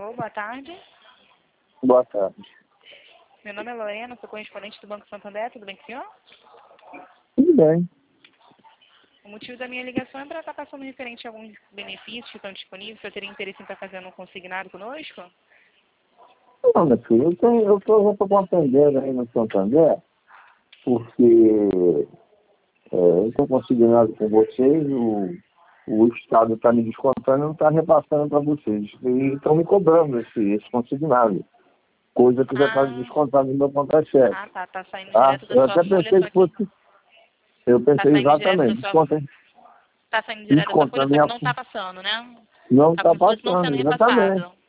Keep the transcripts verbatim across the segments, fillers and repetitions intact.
Alô, boa tarde. Boa tarde. Meu nome é Lorena, sou correspondente do Banco Santander, tudo bem com o senhor? Tudo bem. O motivo da minha ligação é para estar passando referente a alguns benefícios que estão disponíveis. Você teria interesse em estar fazendo um consignado conosco? Não, meu filho, eu tenho, eu tô, já estou contendendo aí no Santander, porque é, eu estou consignado com vocês, o, o Estado está me descontando e não está repassando para vocês. E estão me cobrando esse, esse consignado, coisa que já está Ah, descontado no meu contra-cheque. ah, tá, tá saindo Tá? direto da Eu sua até folha, pensei só que que fosse. Eu tá pensei saindo direto da exatamente, sua desconta, tá saindo direto da sua folha, desconta só que minha. não tá passando, né? Não Tá está como se fosse não sendo passando, exatamente. repassado.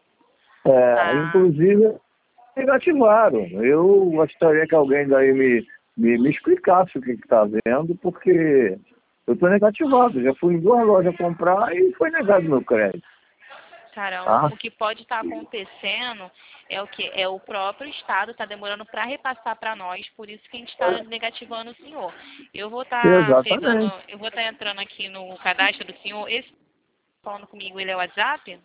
É, Tá. inclusive, negativaram. Eu gostaria que alguém daí me, me, me explicasse o que está vendo, porque eu estou negativado. Já fui em duas lojas comprar e foi negado meu crédito. Caramba, Tá? o que pode estar acontecendo é o que é o próprio Estado está demorando para repassar para nós, por isso que a gente está negativando o senhor. Eu vou estar pegando, Exatamente. eu vou estar entrando aqui no cadastro do senhor. Esse falando comigo, ele é o WhatsApp?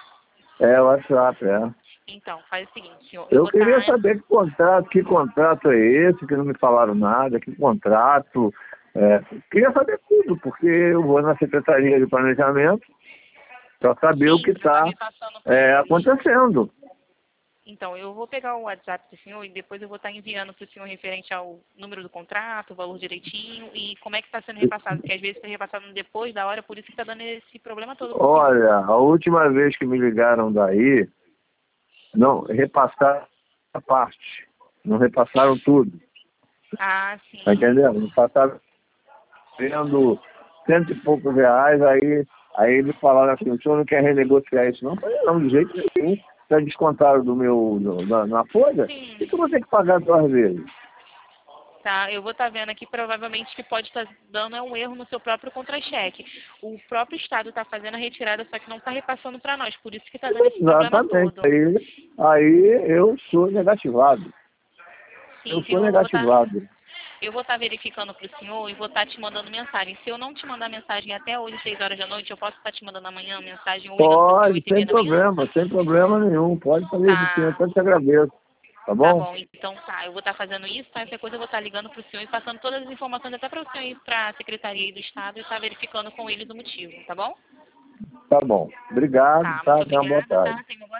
É o WhatsApp, é. Então, faz o seguinte, senhor, eu Eu vou queria estar. saber que contrato, que contrato é esse, que não me falaram nada, que contrato. É, queria saber tudo, porque eu vou na Secretaria de Planejamento para saber o Sim, que para estar está repassando para é, eles. acontecendo. Então, eu vou pegar o WhatsApp do senhor e depois eu vou estar enviando para o senhor referente ao número do contrato, o valor direitinho e como é que está sendo repassado, porque às vezes foi repassado depois da hora, por isso que está dando esse problema todo para o senhor. Olha, a última vez que me ligaram daí, não, repassaram a parte, não repassaram tudo, Ah, tá sim. entendendo? Não passaram vendo cento e poucos reais, aí, aí me falaram assim, o senhor não quer renegociar isso não? Eu falei, não, de jeito nenhum, já descontaram do meu, do, na, na folha, Sim. e que eu vou ter que pagar duas vezes? Tá, eu vou estar vendo aqui provavelmente que pode estar dando é um erro no seu próprio contra-cheque. O próprio Estado está fazendo a retirada, só que não está repassando para nós, por isso que está dando esse problema Exatamente, todo. aí, aí eu sou negativado, eu Sim, sou viu? Eu vou estar negativado. eu vou estar verificando para o senhor e vou estar te mandando mensagem. Se eu não te mandar mensagem até hoje, seis horas da noite, eu posso estar te mandando amanhã mensagem ou ligando para o senhor Pode, oito e sem meia da manhã? problema, sem problema nenhum. Pode fazer isso sim, eu Tá, tanto te agradeço. Tá tá bom? bom. Então tá, eu vou estar fazendo isso, tá? Qualquer coisa eu vou estar ligando para o senhor e passando todas as informações até para o senhor ir para a Secretaria do Estado e estar verificando com eles o motivo, tá bom? Tá bom. Obrigado, Tá, muito tá? Tenha uma boa obrigada, tarde. tá? Tenha uma boa